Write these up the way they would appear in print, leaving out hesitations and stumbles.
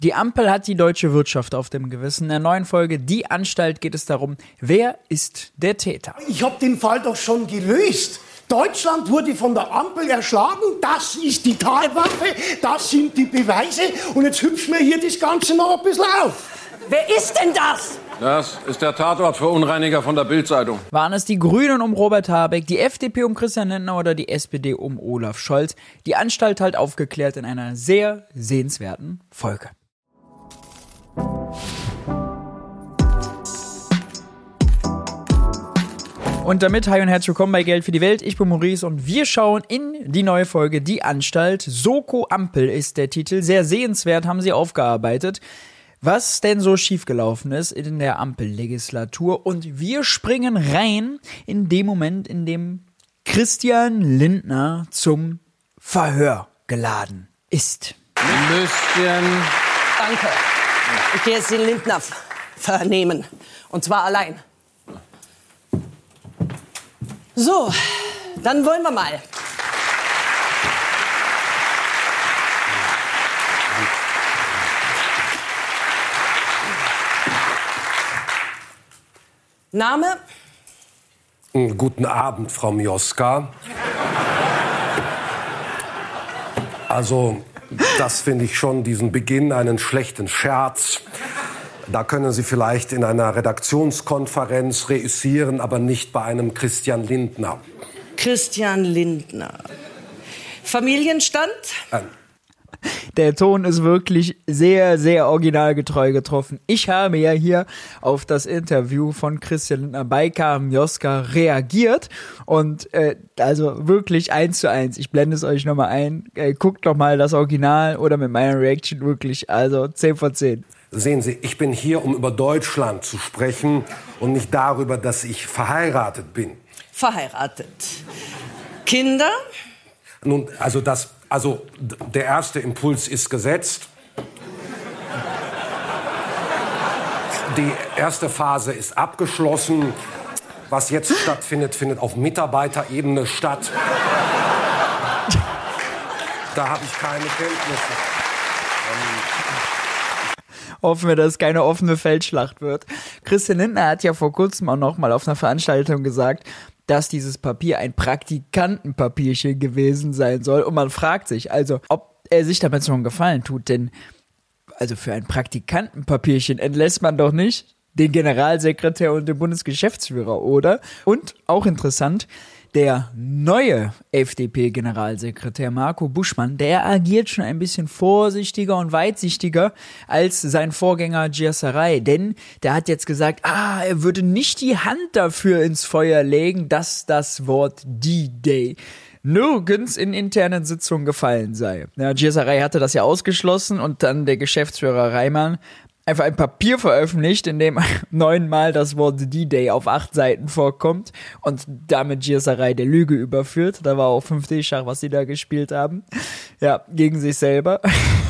Die Ampel hat die deutsche Wirtschaft auf dem Gewissen. In der neuen Folge Die Anstalt geht es darum, wer ist der Täter? Ich habe den Fall doch schon gelöst. Deutschland wurde von der Ampel erschlagen, das ist die Tatwaffe, das sind die Beweise und jetzt hübschen wir hier das Ganze noch ein bisschen auf. Wer ist denn das? Das ist der Tatort für Unreiniger von der Bild-Zeitung. Waren es die Grünen um Robert Habeck, die FDP um Christian Lindner oder die SPD um Olaf Scholz? Die Anstalt halt aufgeklärt in einer sehr sehenswerten Folge. Und damit hi und herzlich willkommen bei Geld für die Welt. Ich bin Maurice und wir schauen in die neue Folge Die Anstalt. Soko Ampel ist der Titel. Sehr sehenswert, haben sie aufgearbeitet, was denn so schiefgelaufen ist in der Ampellegislatur. Und wir springen rein in dem Moment, in dem Christian Lindner zum Verhör geladen ist. Löschen. Danke. Ich gehe jetzt den Lindner vernehmen. Und zwar allein. So, dann wollen wir mal. Name? Guten Abend, Frau Mioska. Also, das finde ich schon, diesen Beginn, einen schlechten Scherz. Da können Sie vielleicht in einer Redaktionskonferenz reüssieren, aber nicht bei einem Christian Lindner. Christian Lindner. Familienstand? Der Ton ist wirklich sehr, sehr originalgetreu getroffen. Ich habe ja hier auf das Interview von Christian Lindner bei Carmen Joska reagiert und also wirklich 1:1. Ich blende es euch nochmal ein. Guckt doch mal das Original oder mit meiner Reaction wirklich, also 10 von 10. Sehen Sie, ich bin hier, um über Deutschland zu sprechen und nicht darüber, dass ich verheiratet bin. Verheiratet. Kinder? Nun, der erste Impuls ist gesetzt. Die erste Phase ist abgeschlossen. Was jetzt stattfindet, findet auf Mitarbeiterebene statt. Da habe ich keine Kenntnisse. Hoffen wir, dass es keine offene Feldschlacht wird. Christian Lindner hat ja vor kurzem auch noch mal auf einer Veranstaltung gesagt, dass dieses Papier ein Praktikantenpapierchen gewesen sein soll. Und man fragt sich also, ob er sich damit so einen Gefallen tut. Denn also für ein Praktikantenpapierchen entlässt man doch nicht den Generalsekretär und den Bundesgeschäftsführer, oder? Und auch interessant, der neue FDP-Generalsekretär Marco Buschmann, der agiert schon ein bisschen vorsichtiger und weitsichtiger als sein Vorgänger Gierserei, denn der hat jetzt gesagt, er würde nicht die Hand dafür ins Feuer legen, dass das Wort D-Day nirgends in internen Sitzungen gefallen sei. Ja, Gierserei hatte das ja ausgeschlossen und dann der Geschäftsführer Reimann einfach ein Papier veröffentlicht, in dem 9-mal das Wort D-Day auf 8 Seiten vorkommt und damit Gierserei der Lüge überführt. Da war auch 5D-Schach, was sie da gespielt haben. Ja, gegen sich selber.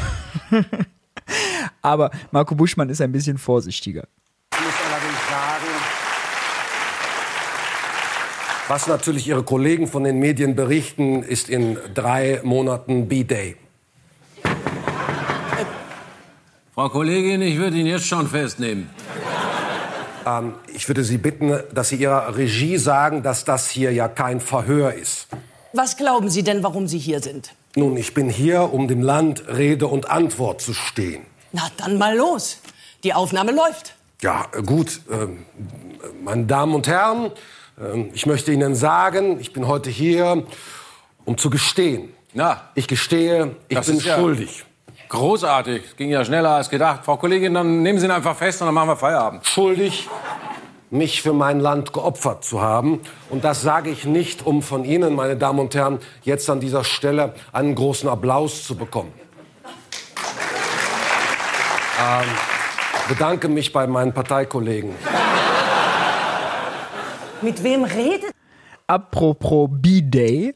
Aber Marco Buschmann ist ein bisschen vorsichtiger. Ich muss allerdings sagen, was natürlich Ihre Kollegen von den Medien berichten, ist in 3 Monaten B-Day. Frau Kollegin, ich würde ihn jetzt schon festnehmen. Ich würde Sie bitten, dass Sie Ihrer Regie sagen, dass das hier ja kein Verhör ist. Was glauben Sie denn, warum Sie hier sind? Nun, ich bin hier, um dem Land Rede und Antwort zu stehen. Na, dann mal los. Die Aufnahme läuft. Ja, gut. Meine Damen und Herren, ich möchte Ihnen sagen, ich bin heute hier, um zu gestehen. Na, ich gestehe, ich bin schuldig. Großartig. Ging ja schneller als gedacht. Frau Kollegin, dann nehmen Sie ihn einfach fest und dann machen wir Feierabend. Schuldig, mich für mein Land geopfert zu haben. Und das sage ich nicht, um von Ihnen, meine Damen und Herren, jetzt an dieser Stelle einen großen Applaus zu bekommen. Bedanke mich bei meinen Parteikollegen. Mit wem redet? Apropos B-Day,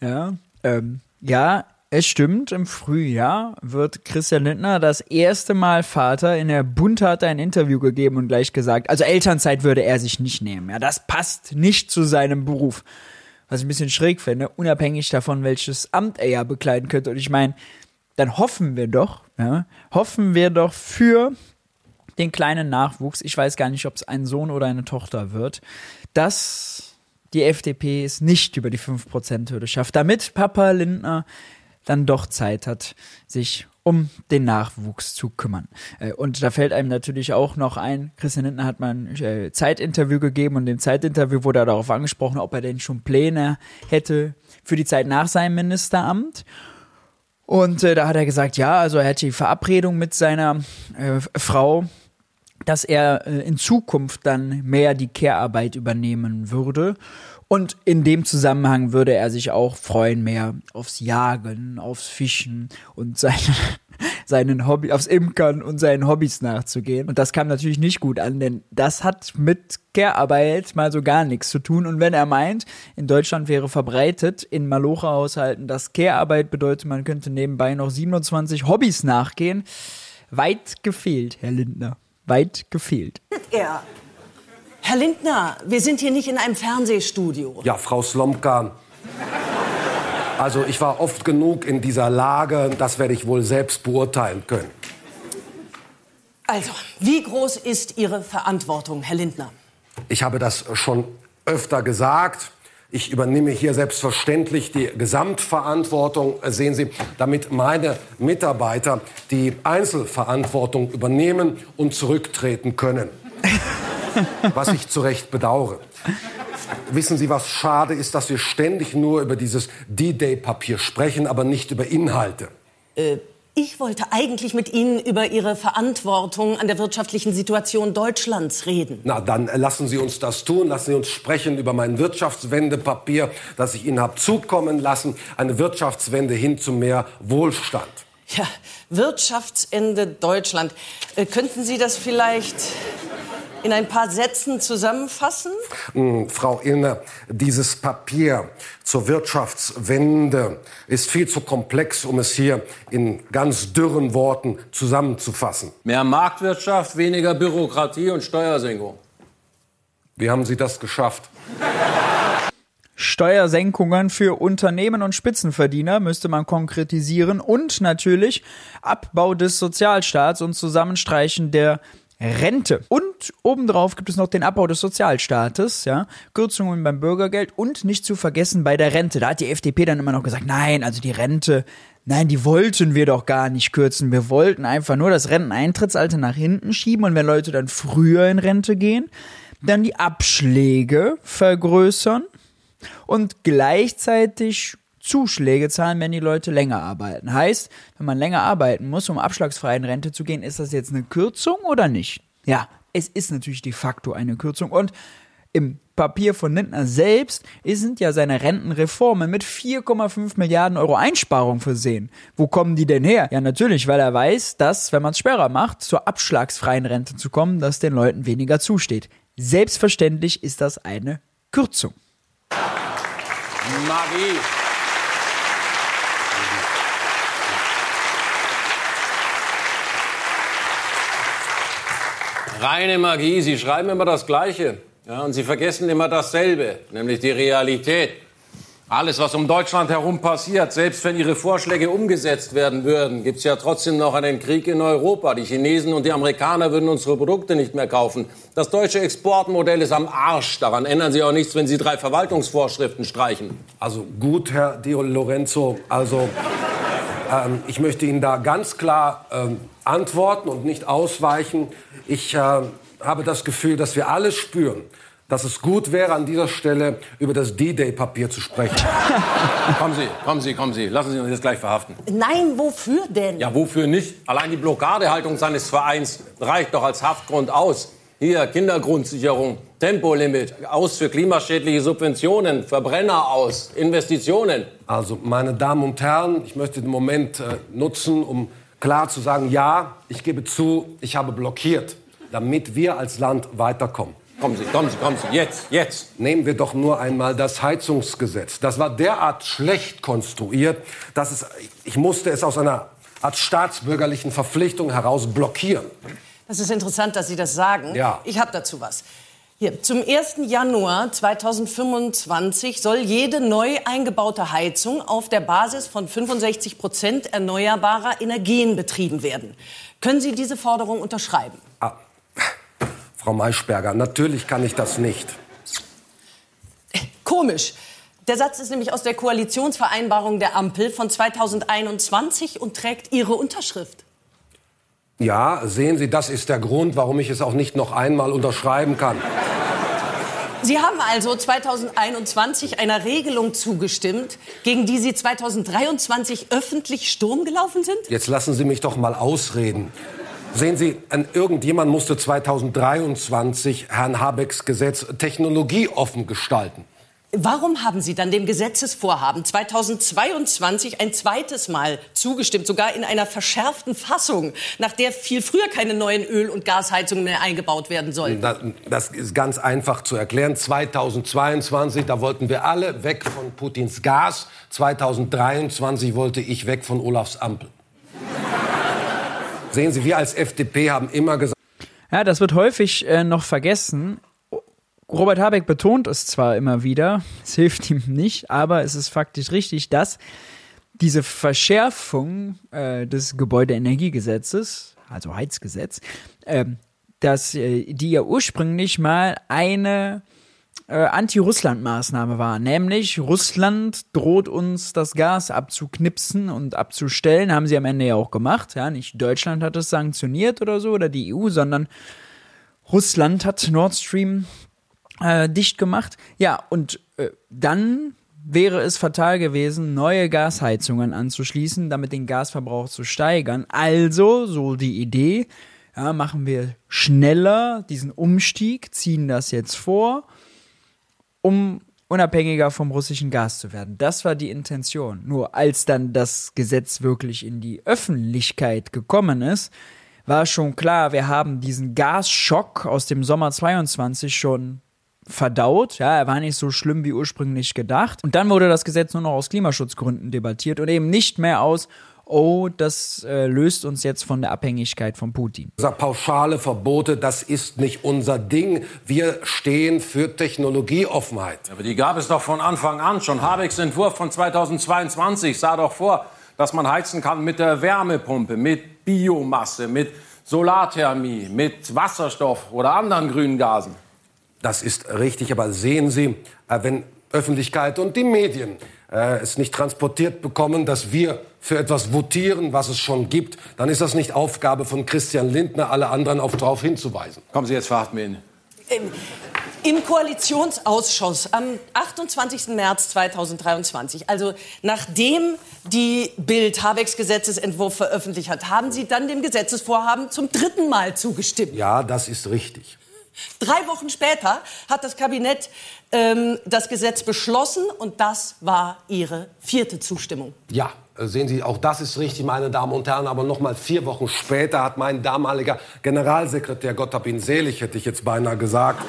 es stimmt, im Frühjahr wird Christian Lindner das erste Mal Vater. In der Bund hat er ein Interview gegeben und gleich gesagt, also Elternzeit würde er sich nicht nehmen. Ja, das passt nicht zu seinem Beruf. Was ich ein bisschen schräg finde, unabhängig davon, welches Amt er ja bekleiden könnte. Und ich meine, dann hoffen wir doch, ja, hoffen wir doch für den kleinen Nachwuchs, ich weiß gar nicht, ob es ein Sohn oder eine Tochter wird, dass die FDP es nicht über die 5%-Hürde schafft, damit Papa Lindner dann doch Zeit hat, sich um den Nachwuchs zu kümmern. Und da fällt einem natürlich auch noch ein, Christian Lindner hat mal ein Zeitinterview gegeben und in dem Zeitinterview wurde er darauf angesprochen, ob er denn schon Pläne hätte für die Zeit nach seinem Ministeramt. Und da hat er gesagt, ja, also er hätte die Verabredung mit seiner Frau, dass er in Zukunft dann mehr die Care-Arbeit übernehmen würde. Und in dem Zusammenhang würde er sich auch freuen mehr aufs Jagen, aufs Fischen und seinen Hobby, aufs Imkern und seinen Hobbys nachzugehen. Und das kam natürlich nicht gut an, denn das hat mit Care-Arbeit mal so gar nichts zu tun. Und wenn er meint, in Deutschland wäre verbreitet in Malocher-Haushalten, dass Care-Arbeit bedeutet, man könnte nebenbei noch 27 Hobbys nachgehen, weit gefehlt, Herr Lindner. Weit gefehlt. Ja. Herr Lindner, wir sind hier nicht in einem Fernsehstudio. Ja, Frau Slomka, also ich war oft genug in dieser Lage, das werde ich wohl selbst beurteilen können. Also, wie groß ist Ihre Verantwortung, Herr Lindner? Ich habe das schon öfter gesagt. Ich übernehme hier selbstverständlich die Gesamtverantwortung, sehen Sie, damit meine Mitarbeiter die Einzelverantwortung übernehmen und zurücktreten können. Was ich zu Recht bedauere. Wissen Sie, was schade ist, dass wir ständig nur über dieses D-Day-Papier sprechen, aber nicht über Inhalte. Ich wollte eigentlich mit Ihnen über Ihre Verantwortung an der wirtschaftlichen Situation Deutschlands reden. Na, dann lassen Sie uns das tun. Lassen Sie uns sprechen über mein Wirtschaftswendepapier, das ich Ihnen habe zukommen lassen. Eine Wirtschaftswende hin zu mehr Wohlstand. Ja, Wirtschaftsende Deutschland. Könnten Sie das vielleicht in ein paar Sätzen zusammenfassen? Frau Illner, dieses Papier zur Wirtschaftswende ist viel zu komplex, um es hier in ganz dürren Worten zusammenzufassen. Mehr Marktwirtschaft, weniger Bürokratie und Steuersenkung. Wie haben Sie das geschafft? Steuersenkungen für Unternehmen und Spitzenverdiener müsste man konkretisieren und natürlich Abbau des Sozialstaats und Zusammenstreichen der Rente. Und obendrauf gibt es noch den Abbau des Sozialstaates, ja, Kürzungen beim Bürgergeld und nicht zu vergessen bei der Rente. Da hat die FDP dann immer noch gesagt, nein, also die Rente, nein, die wollten wir doch gar nicht kürzen. Wir wollten einfach nur das Renteneintrittsalter nach hinten schieben und wenn Leute dann früher in Rente gehen, dann die Abschläge vergrößern und gleichzeitig Zuschläge zahlen, wenn die Leute länger arbeiten. Heißt, wenn man länger arbeiten muss, um abschlagsfrei in Rente zu gehen, ist das jetzt eine Kürzung oder nicht? Ja, es ist natürlich de facto eine Kürzung und im Papier von Lindner selbst sind ja seine Rentenreformen mit 4,5 Milliarden Euro Einsparung versehen. Wo kommen die denn her? Ja, natürlich, weil er weiß, dass, wenn man es schwerer macht, zur abschlagsfreien Rente zu kommen, dass den Leuten weniger zusteht. Selbstverständlich ist das eine Kürzung. Magie. Reine Magie. Sie schreiben immer das Gleiche. Ja, und Sie vergessen immer dasselbe, nämlich die Realität. Alles, was um Deutschland herum passiert, selbst wenn Ihre Vorschläge umgesetzt werden würden, gibt es ja trotzdem noch einen Krieg in Europa. Die Chinesen und die Amerikaner würden unsere Produkte nicht mehr kaufen. Das deutsche Exportmodell ist am Arsch. Daran ändern Sie auch nichts, wenn Sie 3 Verwaltungsvorschriften streichen. Also gut, Herr Di Lorenzo, also ich möchte Ihnen da ganz klar antworten und nicht ausweichen. Ich habe das Gefühl, dass wir alle spüren, dass es gut wäre, an dieser Stelle über das D-Day-Papier zu sprechen. Kommen Sie. Lassen Sie uns jetzt gleich verhaften. Nein, wofür denn? Ja, wofür nicht? Allein die Blockadehaltung seines Vereins reicht doch als Haftgrund aus. Hier, Kindergrundsicherung, Tempolimit, aus für klimaschädliche Subventionen, Verbrenner aus, Investitionen. Also, meine Damen und Herren, ich möchte den Moment nutzen, um klar zu sagen, ja, ich gebe zu, ich habe blockiert, damit wir als Land weiterkommen. Kommen Sie, jetzt. Nehmen wir doch nur einmal das Heizungsgesetz. Das war derart schlecht konstruiert, dass ich musste es aus einer Art staatsbürgerlichen Verpflichtung heraus blockieren. Das ist interessant, dass Sie das sagen. Ja. Ich habe dazu was. Hier, zum 1. Januar 2025 soll jede neu eingebaute Heizung auf der Basis von 65% erneuerbarer Energien betrieben werden. Können Sie diese Forderung unterschreiben? Frau Maischberger, natürlich kann ich das nicht. Komisch. Der Satz ist nämlich aus der Koalitionsvereinbarung der Ampel von 2021 und trägt Ihre Unterschrift. Ja, sehen Sie, das ist der Grund, warum ich es auch nicht noch einmal unterschreiben kann. Sie haben also 2021 einer Regelung zugestimmt, gegen die Sie 2023 öffentlich Sturm gelaufen sind? Jetzt lassen Sie mich doch mal ausreden. Sehen Sie, irgendjemand musste 2023 Herrn Habecks Gesetz technologieoffen gestalten. Warum haben Sie dann dem Gesetzesvorhaben 2022 ein zweites Mal zugestimmt, sogar in einer verschärften Fassung, nach der viel früher keine neuen Öl- und Gasheizungen mehr eingebaut werden sollten? Das ist ganz einfach zu erklären. 2022, da wollten wir alle weg von Putins Gas. 2023 wollte ich weg von Olafs Ampel. Sehen Sie, wir als FDP haben immer gesagt... Ja, das wird häufig noch vergessen. Robert Habeck betont es zwar immer wieder, es hilft ihm nicht, aber es ist faktisch richtig, dass diese Verschärfung des Gebäudeenergiegesetzes, also Heizgesetz, dass die ja ursprünglich mal eine Anti-Russland-Maßnahme war, nämlich Russland droht uns das Gas abzuknipsen und abzustellen, haben sie am Ende ja auch gemacht, ja, nicht Deutschland hat es sanktioniert oder so, oder die EU, sondern Russland hat Nord Stream dicht gemacht. Ja, und dann wäre es fatal gewesen, neue Gasheizungen anzuschließen, damit den Gasverbrauch zu steigern. Also, so die Idee, ja, machen wir schneller diesen Umstieg, ziehen das jetzt vor, um unabhängiger vom russischen Gas zu werden. Das war die Intention. Nur als dann das Gesetz wirklich in die Öffentlichkeit gekommen ist, war schon klar, wir haben diesen Gasschock aus dem Sommer 22 schon verdaut. Ja, er war nicht so schlimm wie ursprünglich gedacht. Und dann wurde das Gesetz nur noch aus Klimaschutzgründen debattiert und eben nicht mehr aus, oh, das löst uns jetzt von der Abhängigkeit von Putin. Pauschale Verbote, das ist nicht unser Ding. Wir stehen für Technologieoffenheit. Aber die gab es doch von Anfang an schon. Habecks Entwurf von 2022 sah doch vor, dass man heizen kann mit der Wärmepumpe, mit Biomasse, mit Solarthermie, mit Wasserstoff oder anderen grünen Gasen. Das ist richtig, aber sehen Sie, wenn Öffentlichkeit und die Medien es nicht transportiert bekommen, dass wir für etwas votieren, was es schon gibt, dann ist das nicht Aufgabe von Christian Lindner, alle anderen darauf hinzuweisen. Kommen Sie, jetzt verhaften wir ihn. Im Koalitionsausschuss am 28. März 2023, also nachdem die Bild Habecks Gesetzesentwurf veröffentlicht hat, haben Sie dann dem Gesetzesvorhaben zum 3. Mal zugestimmt. Ja, das ist richtig. 3 Wochen später hat das Kabinett das Gesetz beschlossen und das war Ihre 4. Zustimmung. Ja, sehen Sie, auch das ist richtig, meine Damen und Herren. Aber noch mal 4 Wochen später hat mein damaliger Generalsekretär, Gott hab ihn selig, hätte ich jetzt beinahe gesagt,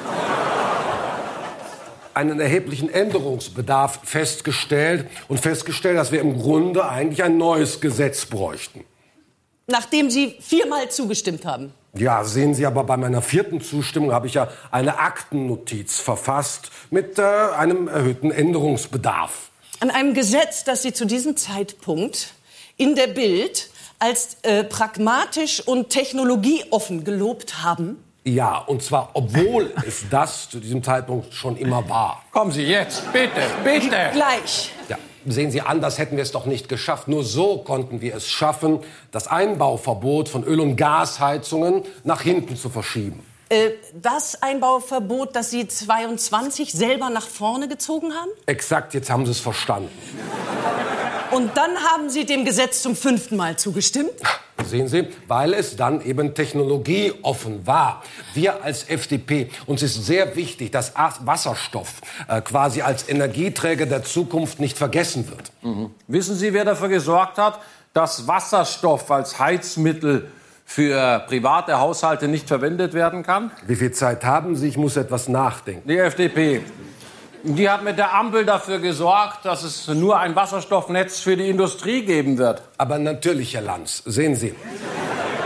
einen erheblichen Änderungsbedarf festgestellt und festgestellt, dass wir im Grunde eigentlich ein neues Gesetz bräuchten. Nachdem Sie 4 Mal zugestimmt haben. Ja, sehen Sie, aber bei meiner 4. Zustimmung habe ich ja eine Aktennotiz verfasst mit einem erhöhten Änderungsbedarf. An einem Gesetz, das Sie zu diesem Zeitpunkt in der Bild als pragmatisch und technologieoffen gelobt haben? Ja, und zwar, obwohl es das zu diesem Zeitpunkt schon immer war. Kommen Sie jetzt, bitte, bitte. Gleich. Ja, sehen Sie, anders hätten wir es doch nicht geschafft. Nur so konnten wir es schaffen, das Einbauverbot von Öl- und Gasheizungen nach hinten zu verschieben. Das Einbauverbot, das Sie 22 selber nach vorne gezogen haben? Exakt, jetzt haben Sie es verstanden. Und dann haben Sie dem Gesetz zum 5. Mal zugestimmt? Sehen Sie, weil es dann eben technologieoffen war. Wir als FDP, uns ist sehr wichtig, dass Wasserstoff quasi als Energieträger der Zukunft nicht vergessen wird. Mhm. Wissen Sie, wer dafür gesorgt hat, dass Wasserstoff als Heizmittel für private Haushalte nicht verwendet werden kann? Wie viel Zeit haben Sie? Ich muss etwas nachdenken. Die FDP. Die hat mit der Ampel dafür gesorgt, dass es nur ein Wasserstoffnetz für die Industrie geben wird. Aber natürlich, Herr Lanz, sehen Sie,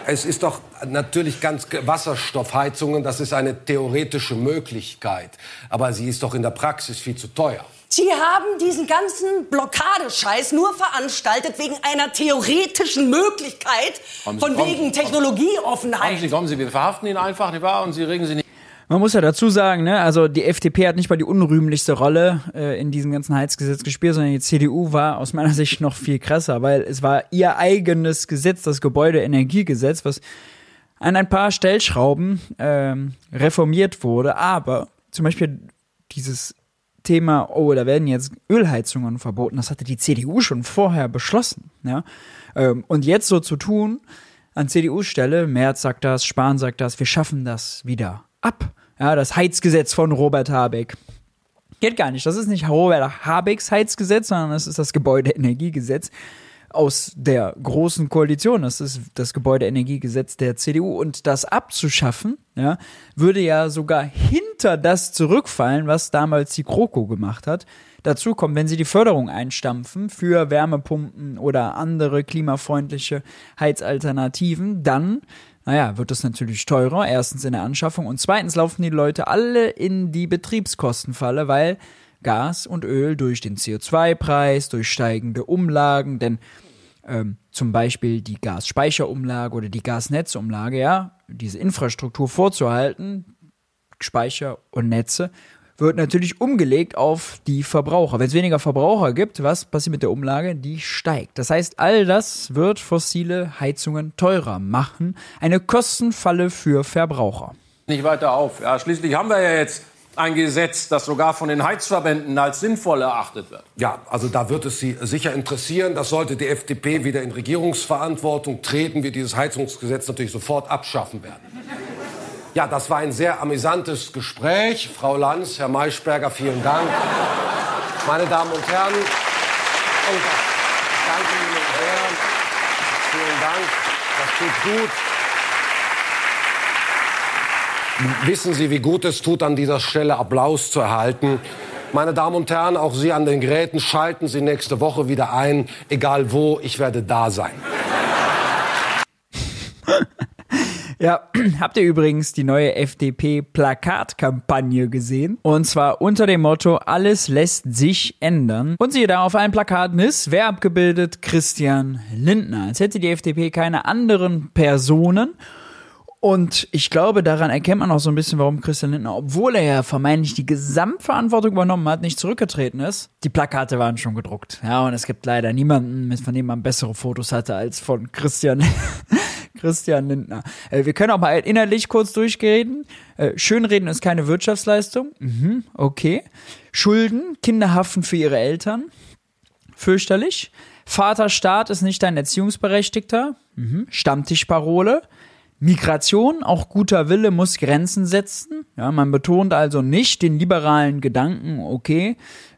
Es ist doch natürlich Wasserstoffheizungen, das ist eine theoretische Möglichkeit. Aber sie ist doch in der Praxis viel zu teuer. Sie haben diesen ganzen Blockadescheiß nur veranstaltet wegen einer theoretischen Möglichkeit, wegen Technologieoffenheit. Kommen Sie, wir verhaften ihn einfach, nicht wahr? Und Sie regen Sie nicht. Man muss ja dazu sagen, ne, also die FDP hat nicht mal die unrühmlichste Rolle in diesem ganzen Heizgesetz gespielt, sondern die CDU war aus meiner Sicht noch viel krasser, weil es war ihr eigenes Gesetz, das Gebäudeenergiegesetz, was an ein paar Stellschrauben reformiert wurde, aber zum Beispiel dieses Thema, da werden jetzt Ölheizungen verboten, das hatte die CDU schon vorher beschlossen. Ja? Und jetzt so zu tun, an CDU-Stelle, Merz sagt das, Spahn sagt das, wir schaffen das wieder ab. Ja, das Heizgesetz von Robert Habeck. Geht gar nicht, das ist nicht Robert Habecks Heizgesetz, sondern das ist das Gebäudeenergiegesetz aus der Großen Koalition. Das ist das Gebäudeenergiegesetz der CDU. Und das abzuschaffen, ja, würde ja sogar hinter das zurückfallen, was damals die GroKo gemacht hat. Dazu kommt, wenn sie die Förderung einstampfen für Wärmepumpen oder andere klimafreundliche Heizalternativen, dann, wird das natürlich teurer. Erstens in der Anschaffung und zweitens laufen die Leute alle in die Betriebskostenfalle, weil Gas und Öl durch den CO2-Preis, durch steigende Umlagen, denn zum Beispiel die Gasspeicherumlage oder die Gasnetzumlage, diese Infrastruktur vorzuhalten, Speicher und Netze, wird natürlich umgelegt auf die Verbraucher. Wenn es weniger Verbraucher gibt, was passiert mit der Umlage? Die steigt. Das heißt, all das wird fossile Heizungen teurer machen. Eine Kostenfalle für Verbraucher. Nicht weiter auf. Ja, schließlich haben wir ja jetzt ein Gesetz, das sogar von den Heizverbänden als sinnvoll erachtet wird. Ja, also da wird es Sie sicher interessieren. Das sollte die FDP wieder in Regierungsverantwortung treten, wir dieses Heizungsgesetz natürlich sofort abschaffen werden. Ja, das war ein sehr amüsantes Gespräch. Frau Lanz, Herr Maischberger, vielen Dank. Meine Damen und Herren, danke Ihnen sehr. Vielen Dank, das tut gut. Wissen Sie, wie gut es tut, an dieser Stelle Applaus zu erhalten? Meine Damen und Herren, auch Sie an den Geräten, schalten Sie nächste Woche wieder ein. Egal wo, ich werde da sein. Ja, habt ihr übrigens die neue FDP-Plakatkampagne gesehen? Und zwar unter dem Motto, alles lässt sich ändern. Und siehe da, auf allen Plakaten ist, wer abgebildet? Christian Lindner. Als hätte die FDP keine anderen Personen. Und ich glaube, daran erkennt man auch so ein bisschen, warum Christian Lindner, obwohl er ja vermeintlich die Gesamtverantwortung übernommen hat, nicht zurückgetreten ist. Die Plakate waren schon gedruckt. Ja, und es gibt leider niemanden, von dem man bessere Fotos hatte als von Christian Lindner. Wir können auch mal innerlich kurz durchreden. Schönreden ist keine Wirtschaftsleistung. Okay. Schulden, Kinder haften für ihre Eltern. Fürchterlich. Vaterstaat ist nicht dein Erziehungsberechtigter. Stammtischparole. Migration, auch guter Wille muss Grenzen setzen. Ja, man betont also nicht den liberalen Gedanken, okay,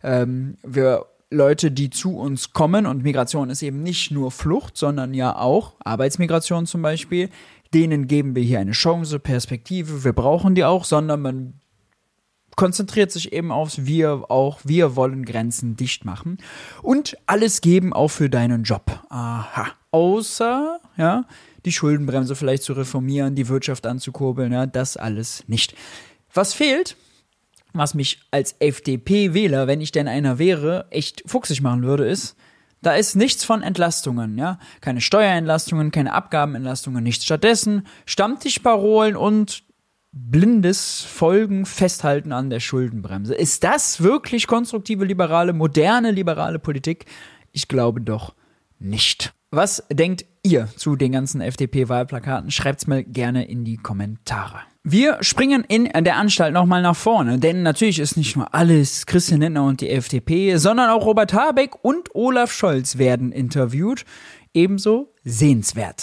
wir Leute, die zu uns kommen, und Migration ist eben nicht nur Flucht, sondern ja auch Arbeitsmigration zum Beispiel, denen geben wir hier eine Chance, Perspektive, wir brauchen die auch, sondern man konzentriert sich eben aufs wir wollen Grenzen dicht machen und alles geben auch für deinen Job. Aha. Außer, die Schuldenbremse vielleicht zu reformieren, die Wirtschaft anzukurbeln, das alles nicht. Was fehlt, was mich als FDP-Wähler, wenn ich denn einer wäre, echt fuchsig machen würde, ist, da ist nichts von Entlastungen, keine Steuerentlastungen, keine Abgabenentlastungen, nichts. Stattdessen Stammtischparolen und blindes Folgen, Festhalten an der Schuldenbremse. Ist das wirklich konstruktive, moderne liberale Politik? Ich glaube doch nicht. Was denkt ihr zu den ganzen FDP-Wahlplakaten? Schreibt's mal gerne in die Kommentare. Wir springen in der Anstalt nochmal nach vorne, denn natürlich ist nicht nur alles Christian Lindner und die FDP, sondern auch Robert Habeck und Olaf Scholz werden interviewt. Ebenso sehenswert.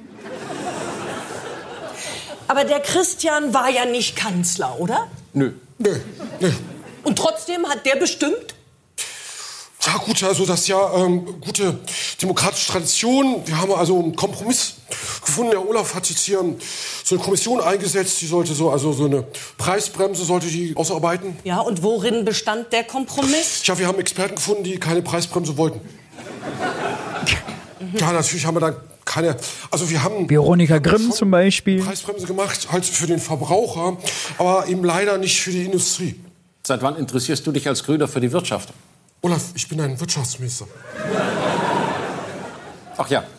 Aber der Christian war ja nicht Kanzler, oder? Nö. Und trotzdem hat der bestimmt? Ja gut, also das ist ja gute demokratische Tradition. Wir haben also einen Kompromiss gefunden. Der Olaf hat jetzt hier so eine Kommission eingesetzt, die sollte so eine Preisbremse sollte die ausarbeiten. Ja, und worin bestand der Kompromiss? Ja, wir haben Experten gefunden, die keine Preisbremse wollten. Ja, natürlich haben wir dann keine, also wir haben... Veronika Grimm zum Beispiel. Preisbremse gemacht, halt für den Verbraucher, aber eben leider nicht für die Industrie. Seit wann interessierst du dich als Grüner für die Wirtschaft? Olaf, ich bin ein Wirtschaftsminister. Ach ja.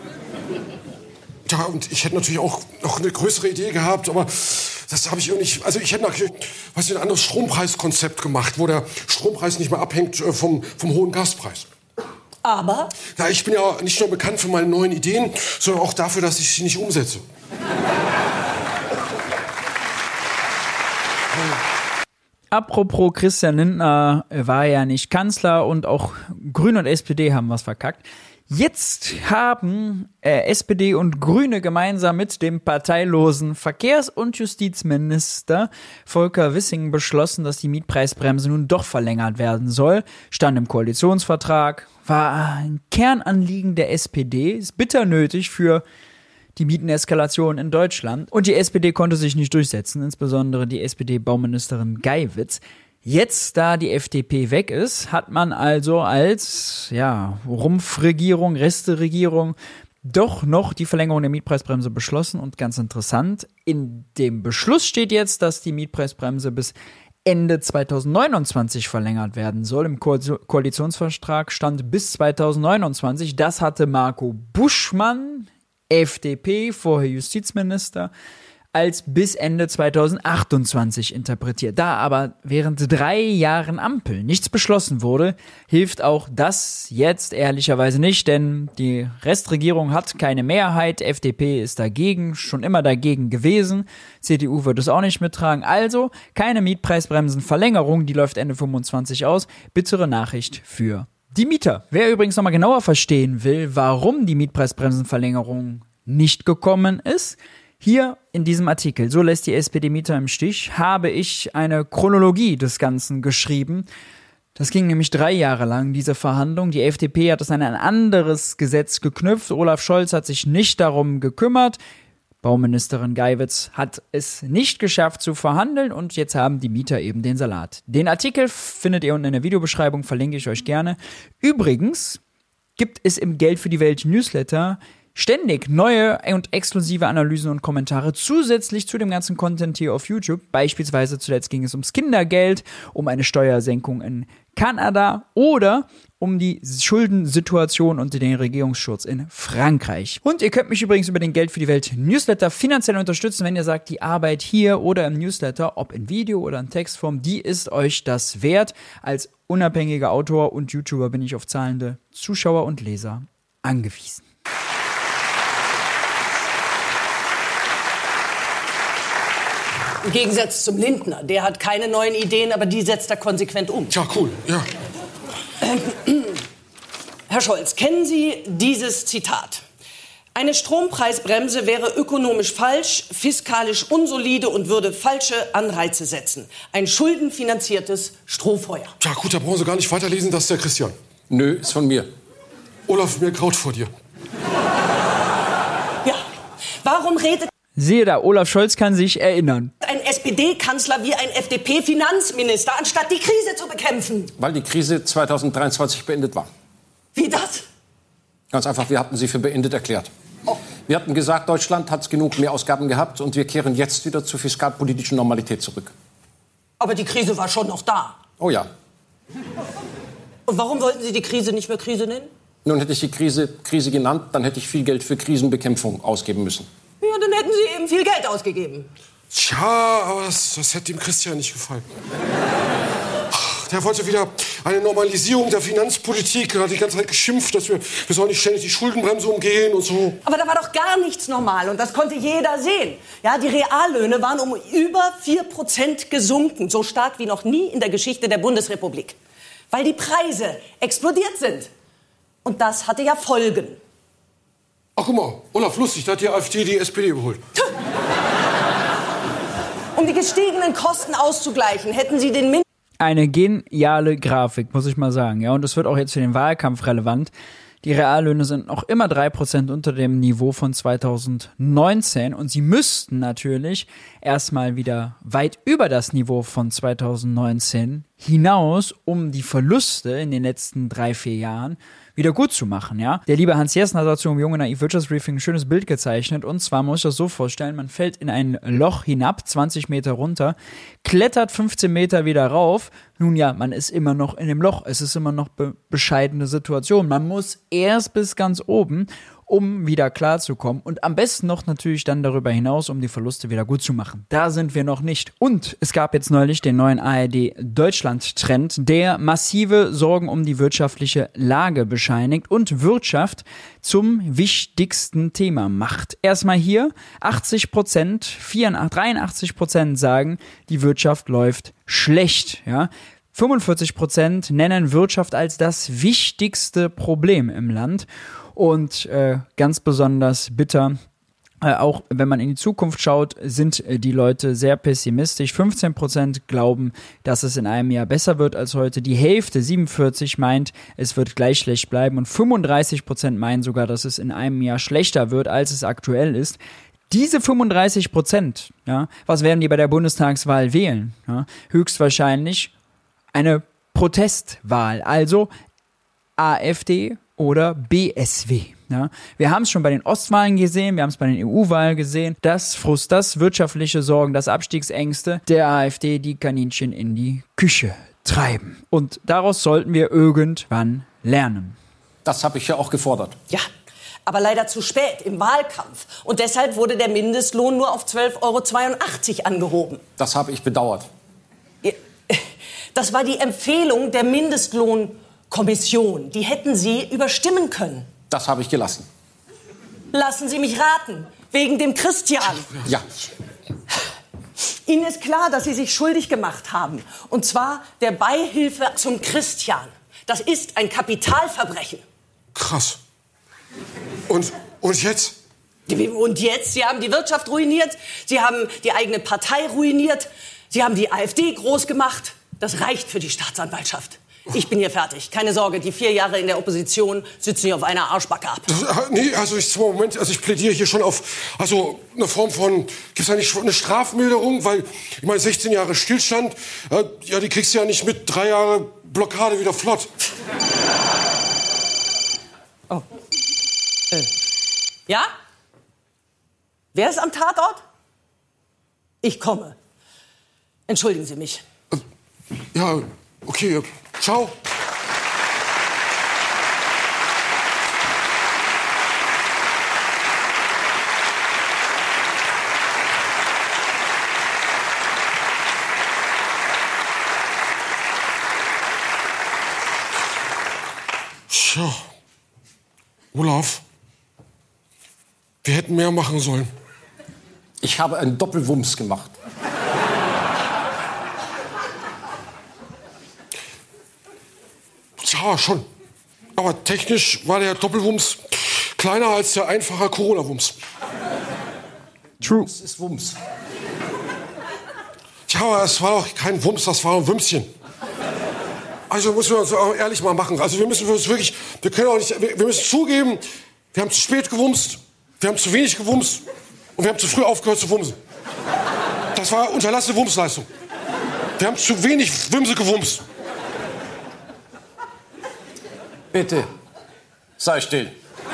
Ja, und ich hätte natürlich auch noch eine größere Idee gehabt, aber das habe ich irgendwie nicht. Also ich hätte natürlich, ein anderes Strompreiskonzept gemacht, wo der Strompreis nicht mehr abhängt vom hohen Gaspreis. Aber? Ja, ich bin ja nicht nur bekannt für meine neuen Ideen, sondern auch dafür, dass ich sie nicht umsetze. Apropos Christian Lindner war ja nicht Kanzler und auch Grüne und SPD haben was verkackt. Jetzt haben SPD und Grüne gemeinsam mit dem parteilosen Verkehrs- und Justizminister Volker Wissing beschlossen, dass die Mietpreisbremse nun doch verlängert werden soll. Stand im Koalitionsvertrag, war ein Kernanliegen der SPD, ist bitter nötig für die Mieteneskalation in Deutschland. Und die SPD konnte sich nicht durchsetzen, insbesondere die SPD-Bauministerin Geiwitz. Jetzt, da die FDP weg ist, hat man also als Rumpfregierung, Resteregierung doch noch die Verlängerung der Mietpreisbremse beschlossen. Und ganz interessant, in dem Beschluss steht jetzt, dass die Mietpreisbremse bis Ende 2029 verlängert werden soll. Im Koalitionsvertrag stand bis 2029. Das hatte Marco Buschmann, FDP, vorher Justizminister, als bis Ende 2028 interpretiert. Da aber während 3 Jahren Ampel nichts beschlossen wurde, hilft auch das jetzt ehrlicherweise nicht, denn die Restregierung hat keine Mehrheit, FDP ist dagegen, schon immer dagegen gewesen, CDU wird es auch nicht mittragen, also keine Mietpreisbremsenverlängerung, die läuft Ende 25 aus. Bittere Nachricht für die Mieter. Wer übrigens nochmal genauer verstehen will, warum die Mietpreisbremsenverlängerung nicht gekommen ist, hier in diesem Artikel, so lässt die SPD-Mieter im Stich, habe ich eine Chronologie des Ganzen geschrieben. Das ging nämlich 3 Jahre lang, diese Verhandlung. Die FDP hat es an ein anderes Gesetz geknüpft. Olaf Scholz hat sich nicht darum gekümmert. Bauministerin Geiwitz hat es nicht geschafft zu verhandeln und jetzt haben die Mieter eben den Salat. Den Artikel findet ihr unten in der Videobeschreibung, verlinke ich euch gerne. Übrigens gibt es im Geld für die Welt Newsletter ständig neue und exklusive Analysen und Kommentare zusätzlich zu dem ganzen Content hier auf YouTube. Beispielsweise zuletzt ging es ums Kindergeld, um eine Steuersenkung in Kanada oder um die Schuldensituation und den Regierungsschutz in Frankreich. Und ihr könnt mich übrigens über den Geld für die Welt Newsletter finanziell unterstützen, wenn ihr sagt, die Arbeit hier oder im Newsletter, ob in Video oder in Textform, die ist euch das wert. Als unabhängiger Autor und YouTuber bin ich auf zahlende Zuschauer und Leser angewiesen. Im Gegensatz zum Lindner. Der hat keine neuen Ideen, aber die setzt er konsequent um. Ja, cool, ja. Herr Scholz, kennen Sie dieses Zitat? Eine Strompreisbremse wäre ökonomisch falsch, fiskalisch unsolide und würde falsche Anreize setzen. Ein schuldenfinanziertes Strohfeuer. Ja gut, da brauchen Sie gar nicht weiterlesen, das ist der Christian. Nö, ist von mir. Olaf, mir graut vor dir. Ja, warum redet Siehe da, Olaf Scholz kann sich erinnern. ein SPD-Kanzler wie ein FDP-Finanzminister, anstatt die Krise zu bekämpfen? Weil die Krise 2023 beendet war. Wie das? Ganz einfach, wir hatten sie für beendet erklärt. Oh. Wir hatten gesagt, Deutschland hat genug Mehrausgaben gehabt und wir kehren jetzt wieder zur fiskalpolitischen Normalität zurück. Aber die Krise war schon noch da. Oh ja. Und warum wollten Sie die Krise nicht mehr Krise nennen? Nun hätte ich die Krise genannt, dann hätte ich viel Geld für Krisenbekämpfung ausgeben müssen. Ja, dann hätten Sie eben viel Geld ausgegeben. Tja, aber das hätte dem Christian nicht gefallen. Der wollte wieder eine Normalisierung der Finanzpolitik. Er hat die ganze Zeit geschimpft, dass wir sollen nicht ständig die Schuldenbremse umgehen und so. Aber da war doch gar nichts normal und das konnte jeder sehen. Ja, die Reallöhne waren um über 4% gesunken, so stark wie noch nie in der Geschichte der Bundesrepublik. Weil die Preise explodiert sind. Und das hatte ja Folgen. Ach, guck mal, Olaf, lustig, da hat die AfD die SPD überholt. Um die gestiegenen Kosten auszugleichen, hätten Sie den Eine geniale Grafik, muss ich mal sagen. Ja, und es wird auch jetzt für den Wahlkampf relevant. Die Reallöhne sind noch immer 3% unter dem Niveau von 2019 und sie müssten natürlich erstmal wieder weit über das Niveau von 2019 hinaus, um die Verluste in den letzten 3-4 Jahren wieder gut zu machen, ja. Der liebe Hans Jessen hat dazu im Junge Naiv Wirtschaftsbriefing ein schönes Bild gezeichnet, und zwar muss ich das so vorstellen, man fällt in ein Loch hinab, 20 Meter runter, klettert 15 Meter wieder rauf, nun ja, man ist immer noch in dem Loch, es ist immer noch bescheidene Situation, man muss erst bis ganz oben, um wieder klarzukommen, und am besten noch natürlich dann darüber hinaus, um die Verluste wieder gut zu machen. Da sind wir noch nicht. Und es gab jetzt neulich den neuen ARD-Deutschland-Trend, der massive Sorgen um die wirtschaftliche Lage bescheinigt und Wirtschaft zum wichtigsten Thema macht. Erstmal hier 80%, 83% sagen, die Wirtschaft läuft schlecht, ja. 45% nennen Wirtschaft als das wichtigste Problem im Land. Und ganz besonders bitter, auch wenn man in die Zukunft schaut, sind die Leute sehr pessimistisch. 15% glauben, dass es in einem Jahr besser wird als heute. Die Hälfte, 47%, meint, es wird gleich schlecht bleiben. Und 35% meinen sogar, dass es in einem Jahr schlechter wird, als es aktuell ist. Diese 35%, ja, was werden die bei der Bundestagswahl wählen? Ja, höchstwahrscheinlich eine Protestwahl, also AfD oder BSW. Ja. Wir haben es schon bei den Ostwahlen gesehen, wir haben es bei den EU-Wahlen gesehen, das Frust, das wirtschaftliche Sorgen, das Abstiegsängste der AfD die Kaninchen in die Küche treiben. Und daraus sollten wir irgendwann lernen. Das habe ich ja auch gefordert. Ja, aber leider zu spät im Wahlkampf. Und deshalb wurde der Mindestlohn nur auf 12,82 € angehoben. Das habe ich bedauert. Das war die Empfehlung der Mindestlohnkommission. Die hätten Sie überstimmen können. Das habe ich gelassen. Lassen Sie mich raten. Wegen dem Christian. Ja. Ihnen ist klar, dass Sie sich schuldig gemacht haben. Und zwar der Beihilfe zum Christian. Das ist ein Kapitalverbrechen. Krass. Und jetzt? Und jetzt? Sie haben die Wirtschaft ruiniert. Sie haben die eigene Partei ruiniert. Sie haben die AfD groß gemacht. Das reicht für die Staatsanwaltschaft. Ich bin hier fertig. Keine Sorge, die 4 Jahre in der Opposition sitzen hier auf einer Arschbacke ab. Nee, also ich plädiere hier schon auf eine Form von, gibt's da nicht eine Strafmilderung? Weil, ich meine, 16 Jahre Stillstand, ja, die kriegst du ja nicht mit 3 Jahre Blockade wieder flott. Oh. Ja? Wer ist am Tatort? Ich komme. Entschuldigen Sie mich. Ja, okay, ciao. Tja, Olaf, wir hätten mehr machen sollen. Ich habe einen Doppelwumms gemacht. Ja, schon. Aber technisch war der Doppelwumms kleiner als der einfache Corona-Wumms. True. Das ist Wumms. Ja, aber es war doch kein Wumms, das war ein Wümschen. Also müssen wir uns auch ehrlich mal machen. Also wir müssen wirklich, wir müssen zugeben, wir haben zu spät gewumst, wir haben zu wenig gewumst und wir haben zu früh aufgehört zu wumsen. Das war unterlassene Wumsleistung. Wir haben zu wenig Wimse gewumst. Bitte, sei still.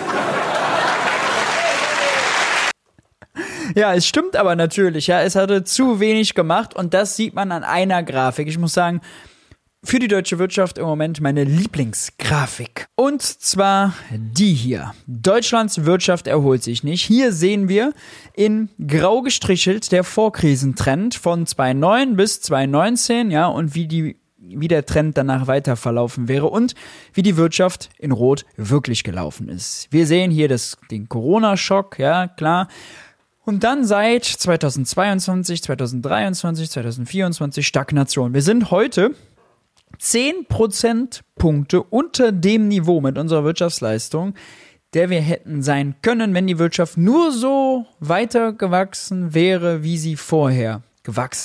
Ja, es stimmt aber natürlich, ja, es hatte zu wenig gemacht, und das sieht man an einer Grafik. Ich muss sagen, für die deutsche Wirtschaft im Moment meine Lieblingsgrafik. Und zwar die hier. Deutschlands Wirtschaft erholt sich nicht. Hier sehen wir in grau gestrichelt der Vorkrisentrend von 2009 bis 2019, ja, und wie der Trend danach weiter verlaufen wäre und wie die Wirtschaft in Rot wirklich gelaufen ist. Wir sehen hier den Corona-Schock, ja, klar. Und dann seit 2022, 2023, 2024 Stagnation. Wir sind heute 10 Prozentpunkte unter dem Niveau mit unserer Wirtschaftsleistung, der wir hätten sein können, wenn die Wirtschaft nur so weiter gewachsen wäre, wie sie vorher gewachsen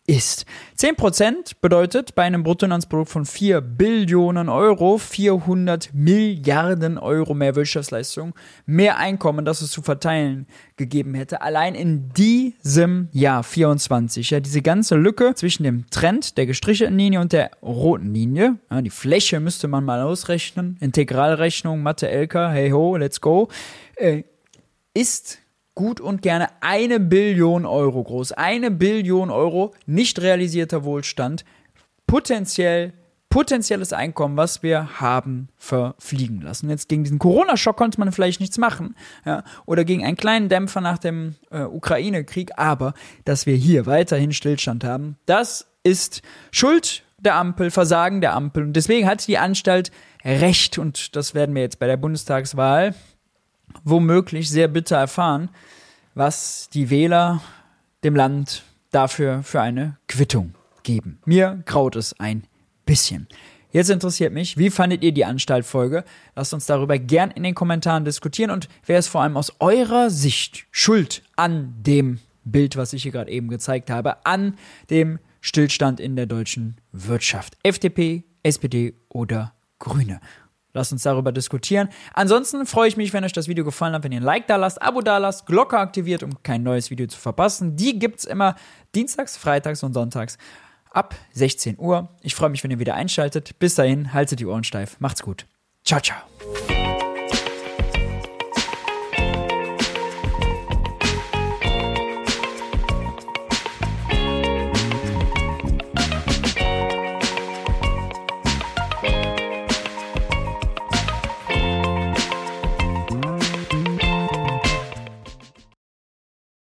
ist. 10% bedeutet bei einem Bruttoinlandsprodukt von 4 Billionen Euro 400 Milliarden Euro mehr Wirtschaftsleistung, mehr Einkommen, das es zu verteilen gegeben hätte. Allein in diesem Jahr 24. Ja, diese ganze Lücke zwischen dem Trend der gestrichelten Linie und der roten Linie, ja, die Fläche müsste man mal ausrechnen, Integralrechnung, Mathe LK, hey ho, let's go, ist gut und gerne 1 Billion Euro groß. 1 Billion Euro nicht realisierter Wohlstand, potenzielles Einkommen, was wir haben verfliegen lassen. Jetzt gegen diesen Corona-Schock konnte man vielleicht nichts machen, ja, oder gegen einen kleinen Dämpfer nach dem Ukraine-Krieg, aber dass wir hier weiterhin Stillstand haben, das ist Schuld der Ampel, Versagen der Ampel, und deswegen hat die Anstalt recht, und das werden wir jetzt bei der Bundestagswahl womöglich sehr bitter erfahren, was die Wähler dem Land dafür für eine Quittung geben. Mir graut es ein bisschen. Jetzt interessiert mich, wie fandet ihr die Anstaltfolge? Lasst uns darüber gern in den Kommentaren diskutieren, und wer ist vor allem aus eurer Sicht schuld an dem Bild, was ich hier gerade eben gezeigt habe, an dem Stillstand in der deutschen Wirtschaft? FDP, SPD oder Grüne? Lasst uns darüber diskutieren. Ansonsten freue ich mich, wenn euch das Video gefallen hat, wenn ihr ein Like da lasst, Abo da lasst, Glocke aktiviert, um kein neues Video zu verpassen. Die gibt's immer dienstags, freitags und sonntags ab 16 Uhr. Ich freue mich, wenn ihr wieder einschaltet. Bis dahin, haltet die Ohren steif. Macht's gut. Ciao, ciao.